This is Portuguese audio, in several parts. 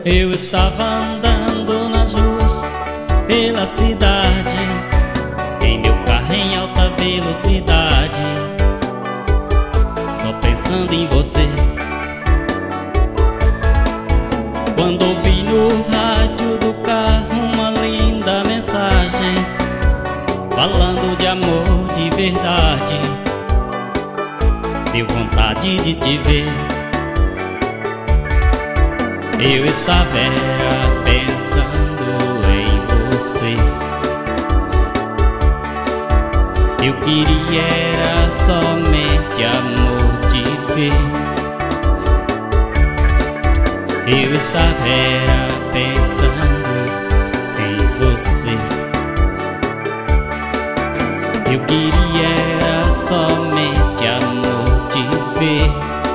Eu estava andando nas ruas, pela cidade, em meu carro em alta velocidade, só pensando em você. Quando ouvi no rádio do carro uma linda mensagem, falando de amor de verdade, deu vontade de te ver. Eu estava pensando em você. Eu queria era somente amor de ver. Eu estava pensando em você. Eu queria era somente amor de ver.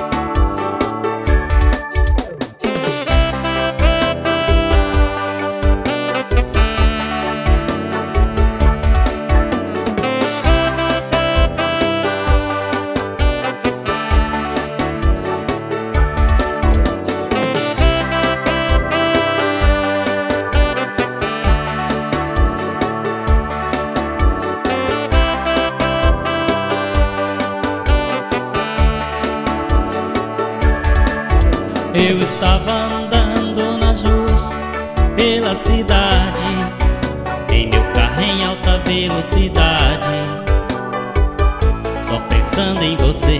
Eu estava andando nas ruas, pela cidade, em meu carro em alta velocidade, só pensando em você.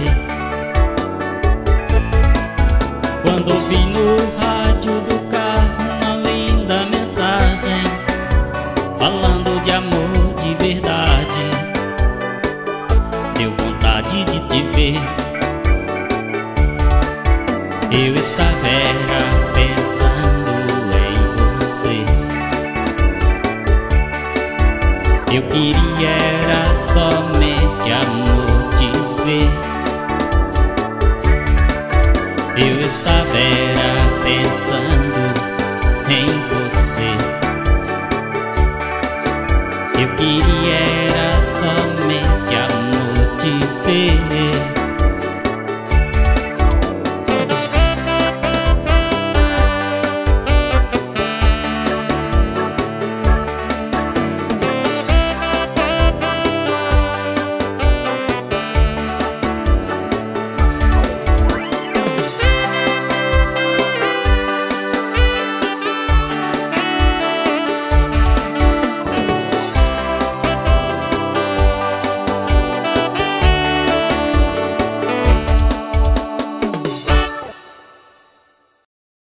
Quando ouvi no rádio do carro uma linda mensagem, falando de amor de verdade, deu vontade de te ver. Eu estava pensando em você. Eu queria era só